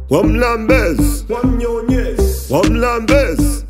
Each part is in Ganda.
Wamlambes, Wamlambes.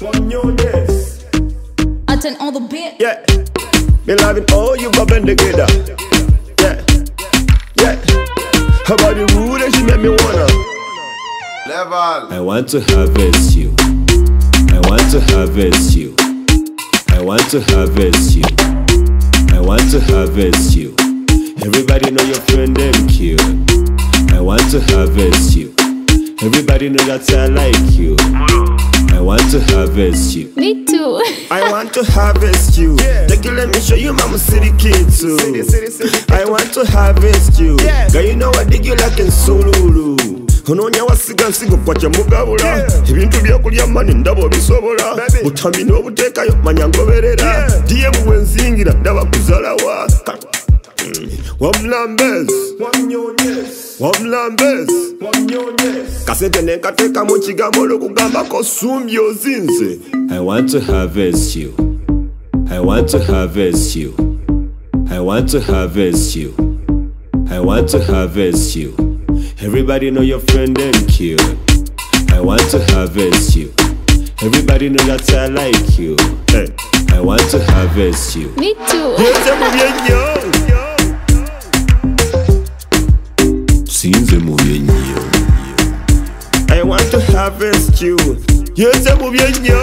I turn on the beat. Yeah, me loving all you bobbing together. Yeah, yeah. How about the rude that she make me wanna Level. I want to harvest you. I want to harvest you. I want to harvest you. I want to harvest you. Everybody know your friend them cute. I want to harvest you. Everybody know that I like you. I want to harvest you. Me too. I want to harvest you. Take you, let me show you mama city kid too. I want to harvest you. Girl, you know I dig you like in Sululu. Ononya wasiga nsigo kwacha mugabula ebintu byokulya mani ndabo bisobola butambi n'obuteekayo manya ngoberera diye buwenzingira ndaba kuzalawa Wamlambes, Wamlambes. Kasete nekateeka mu kigambo olw'okugambako sumbi ozinze. I want to harvest you. I want to harvest you. I want to harvest you. I want to harvest you. Everybody know your friend them cute. I want to harvest you. Everybody know that I like you. Hey, I want to harvest you. Me too. Sinze mu byenyo. I want to harvest you. Yese mu byenyo.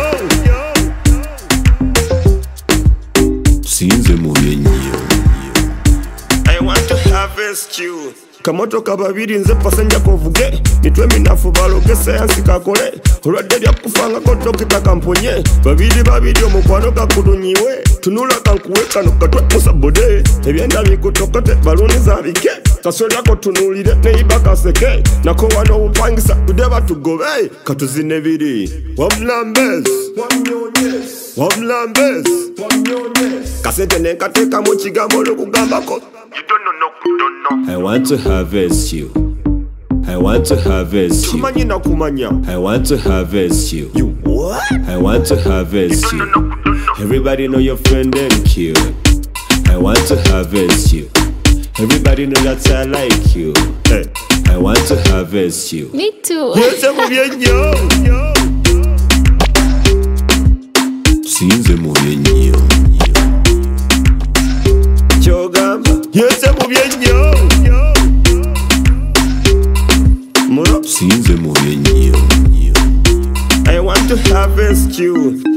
Sinze mu byenyo. I want to harvest you. Kamotoka babiri nze passenger kovuge nitwe minafu baloge sayansi kakole olwadde lyakufangako dokita kamponye babiri omukwano gakudunyiwe tunula kankuwe kano katwe musabode ebyenda bikutokote baluniza bike kasolyako tunulire neyiba kaseke nako wano obupangisa tudeba tugobe katuzine biri Wamlambes, Wamlambes. Kasete nekateeka mu kigambo olw'okugambako I want to harvest you. I want to harvest you. tumanyi nakumanya. I want to harvest you. You what? I want to harvest you. Everybody know your friend them cute. I want to harvest you. Everybody know that I like you. Hey, I want to harvest you. Me too. yese mu byenyo. Sinze mu byenyo. Kyogamba yese mu byenyo. Muro Sinze mu byenyo. I want to harvest you.